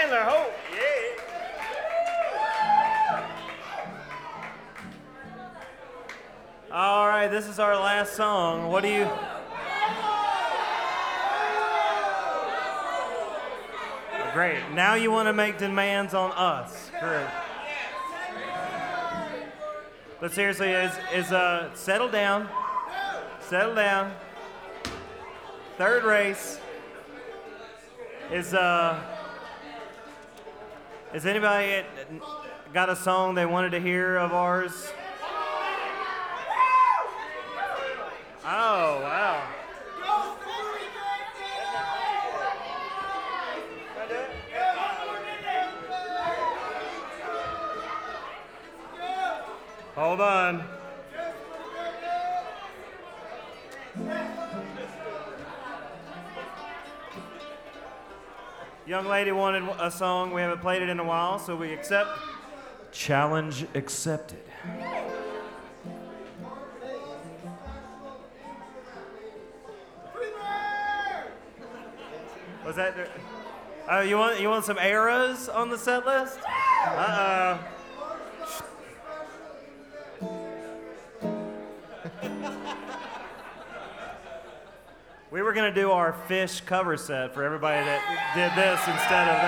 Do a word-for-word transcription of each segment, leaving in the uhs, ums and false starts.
in the hole. Yeah. All right, this is our last song. What do you... Great. Now you want to make demands on us. Great. But seriously, is is uh settle down. Settle down. Third race. Is uh is anybody got a song they wanted to hear of ours? Oh, wow. Hold on. Young lady wanted a song. We haven't played it in a while, so we accept. Challenge accepted. Was that? Oh, you want you want some arrows on the set list? Uh oh. We were gonna do our Fish cover set for everybody that did this instead of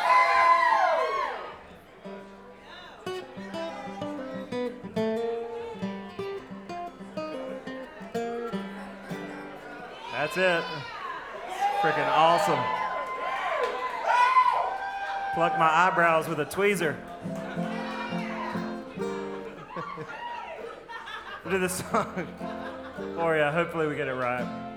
that. That's it. Freaking awesome. Pluck my eyebrows with a tweezer. We'll do this song for you. Hopefully we get it right.